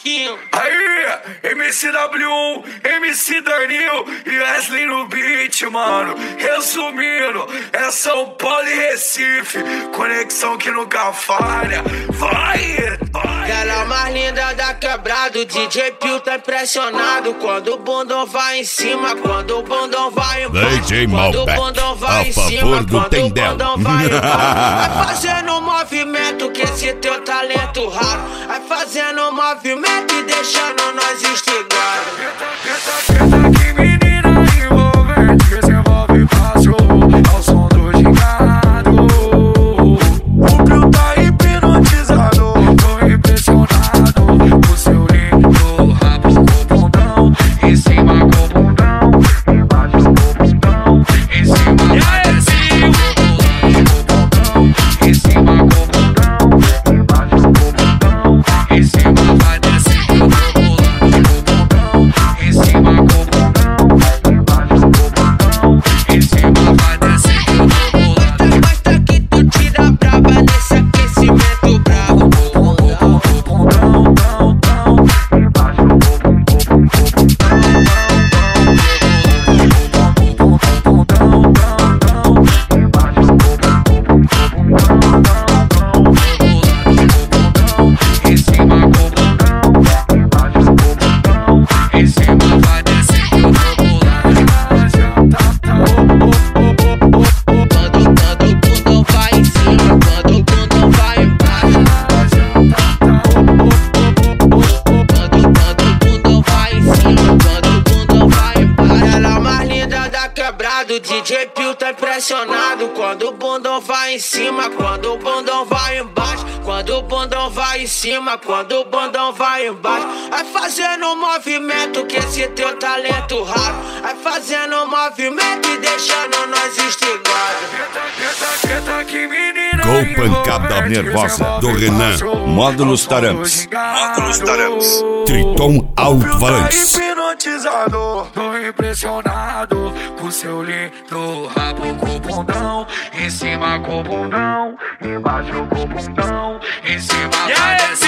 Marquinhos. Aí, MCW1, MC Danil e Wesley no beat, mano. Resumindo, é São Paulo e Recife, conexão que nunca falha. Vai, vai. Ela mais linda da quebrada, o DJ Pio tá impressionado. Quando o bundão vai em cima, quando o bundão vai embaixo. DJ Quando o Malbec, bundão vai a em favor cima, do quando Tendel. o bundão vai embaixo. Vai fazendo um movimento que esse teu talento raro. Vai fazendo um movimento e deixando nós instigados. Que menina envolvente, desenvolve fácil ao som do gingado. O Pio tá hipnotizado, tô impressionado. O seu lindo rabo com o bundão, em cima com o bundão, embaixo com o bundão, em cima vai descer o bundão, em cima com o bundão, embaixo com o bundão, em cima vai descer o bundão, em cima com o bundão, embaixo com o bundão, em cima vai descer o bundão. Basta que tu tira brava nesse aquecimento bravo. O DJ Pio tá impressionado. Quando o bundão vai em cima, quando o bundão vai embaixo. Quando o bundão vai em cima, quando o bundão vai embaixo. Vai fazendo um movimento que esse teu talento raro. Vai fazendo um movimento e deixando nós instigados. Com pancada nervosa do Renan, Módulos Taramps. Módulos Taramps. Triton Alto-Falantes. Hipnotizado, tô impressionado com seu lindo rabo com o bundão, em cima com o bundão, embaixo com o bundão, em cima vai descer.